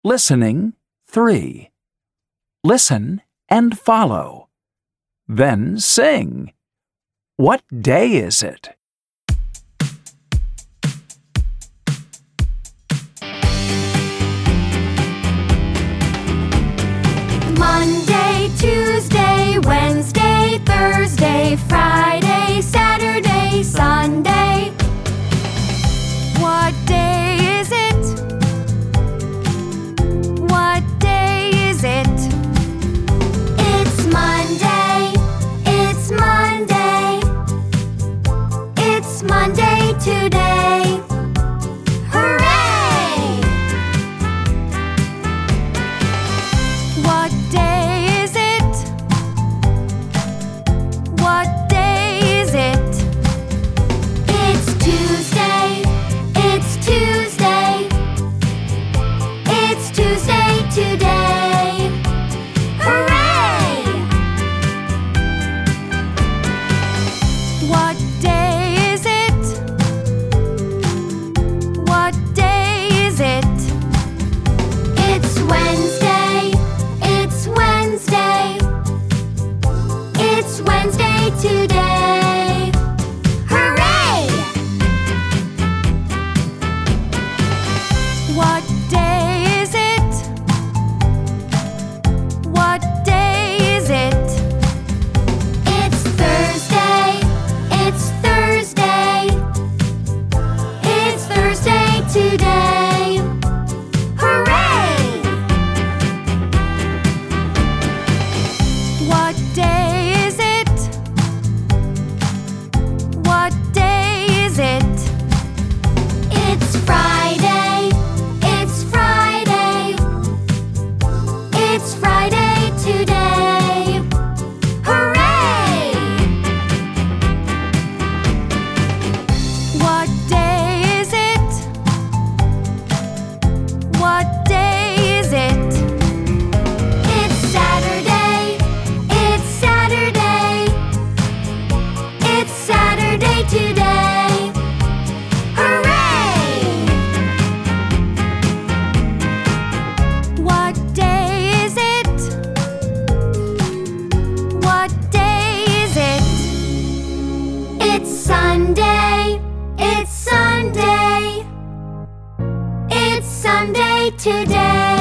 Listening 3. Listen and follow. Then sing. What day is it? Monday, Tuesday, Wednesday, Thursday, Friday, Saturday, Sunday. What day is it? What day is it? It's Monday. It's Monday. It's Monday today. Hooray! What day is it? What day is it? It's Tuesday. It's Tuesday. It's Tuesday today. Hooray! What day is it? What day is it? It's Wednesday. It's Wednesday. It's Wednesday today. Hooray! What day is it? What day is it? It's Thursday. It's Thursday. It's Thursday today. Hooray! What day is it? What day is it? It's Friday. It's Friday. It's Friday today. Hooray! What day is it? What day is it? It's Saturday. It's Saturday. It's Saturday today. Hooray! What day is it? What day is it? It's Sunday. It's Sunday. It's Sunday today.